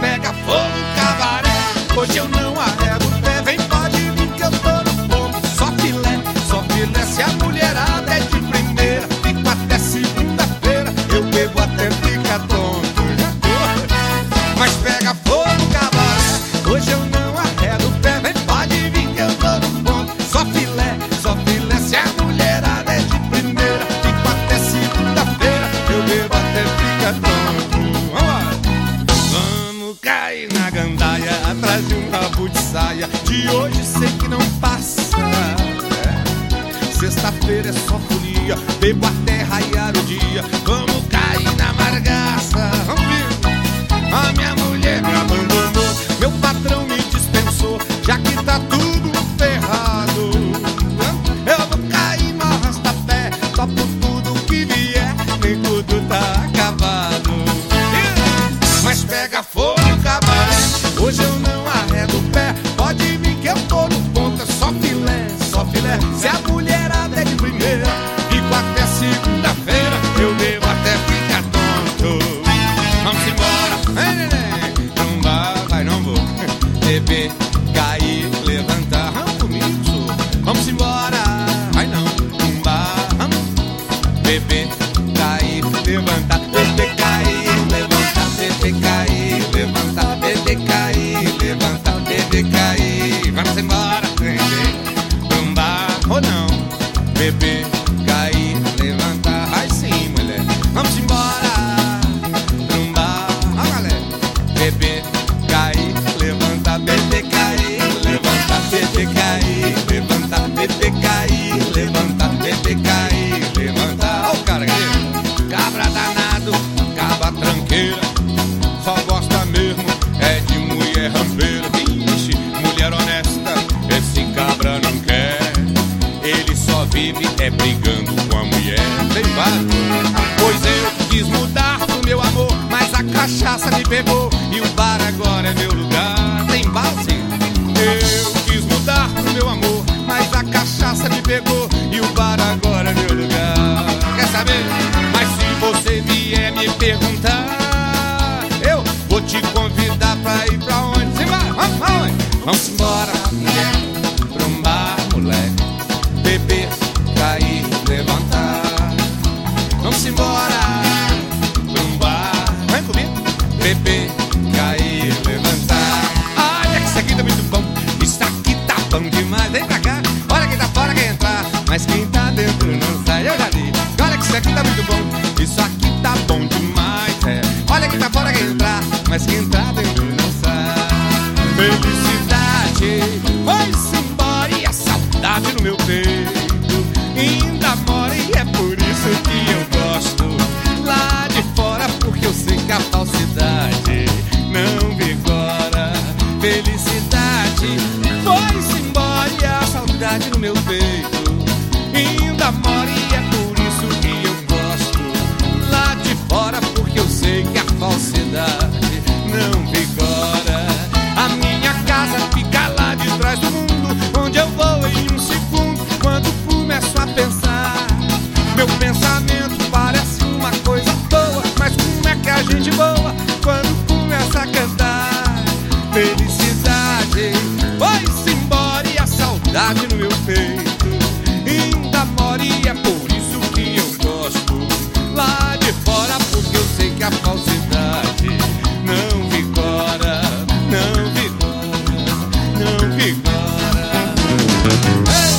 pega fogo o cabaré. Hoje eu não arredo o pé, vem, pode vir que eu tô no ponto. Só filé, se a mulherada é de primeira. Fico até segunda-feira, eu bebo até ficar tonto. Mas pega fogo o cabaré, hoje eu não arredo o pé, vem, pode vir que eu tô no ponto. Só filé, se a mulherada é de primeira. Fico até segunda-feira, eu bebo até ficar tonto. Vamos cair na gandaia, atrás de um rabo de saia. De hoje sei que não passa. Sexta-feira é só folia, bebo até raiar o dia. Vamos cair na margaça. Vamos ver. A minha mulher me abandonou, meu patrão me dispensou, já que tá tudo ferrado. Eu vou cair no arrasta-pé, topo tudo que vier, nem tudo tá acabado. Mas pega fogo o cabaré, hoje eu não arredo o pé. Pode vir que eu tô no ponto, é só filé. Se a mulherada é de primeira, fico até segunda-feira, eu bebo até ficar tonto. Vamos embora, vem, neném. Não vai, não vou. Beber, cair, levantar. Vamos comigo, senhor. Vamos embora, vai não. Não vamos. Beber, cair, levantar. Beber, cair, levantar. Beber, cair, levantar. Beber, cair, levantar. Beber, cair. Vamos embora, neném. Ou não, beber, cair, levantar. Vai sim, mulher, vamos embora. Trumbar, ó galera. Beber, cair, levantar. Beber, cair, levantar. Beber, cair, levantar. Beber, cair, levantar. Beber, cair, levantar. Ó o cara aqui, cabra danado, cabra tranqueira. Só gosta mesmo é de mulher rampeira. Vixe, mulher honesta, esse cabra não quer. Ele só vive é brigando com a mulher. Tem vários. Pois eu quis mudar pro meu amor, mas a cachaça me pegou e o bar agora é meu lugar. Tem base? Eu quis mudar pro meu amor, mas a cachaça me pegou e o bar agora é meu lugar. Quer saber? Mas se você vier me perguntar, eu vou te convidar pra ir pra onde? Simbora, vamos aonde? Vamos embora, mulher, pra um bar, moleque. Beber, cair, levantar. Vamos embora, num bar. Vem comigo. Beber, cair, levantar. Olha que isso aqui tá muito bom. Isso aqui tá bom demais. Vem pra cá. Olha quem tá fora quer entrar, mas quem tá dentro não sai. Eu já vi. Olha que isso aqui tá muito bom. Isso aqui tá bom demais. Olha quem tá fora quer entrar, mas quem tá dentro não sai. Felicidade foi-se embora e a saudade no meu peito ainda mora, e é por isso que eu gosto lá de fora, porque eu sei que a falsidade não vigora. Felicidade foi-se embora e a saudade no meu peito ainda mora, e é por isso que eu gosto lá de fora, porque eu sei que a falsidade não vigora. A minha casa fica lá de trás do mundo, onde eu vou em um segundo quando começo a pensar. Meu pensamento parece uma coisa boa, mas como é que a gente voa quando começa a cantar? Felicidade vai-se embora e a saudade no meu peito ainda mora, e é por isso que eu gosto lá de fora, porque eu sei que a falsidade não vigora, não vigora, não vigora. Hey!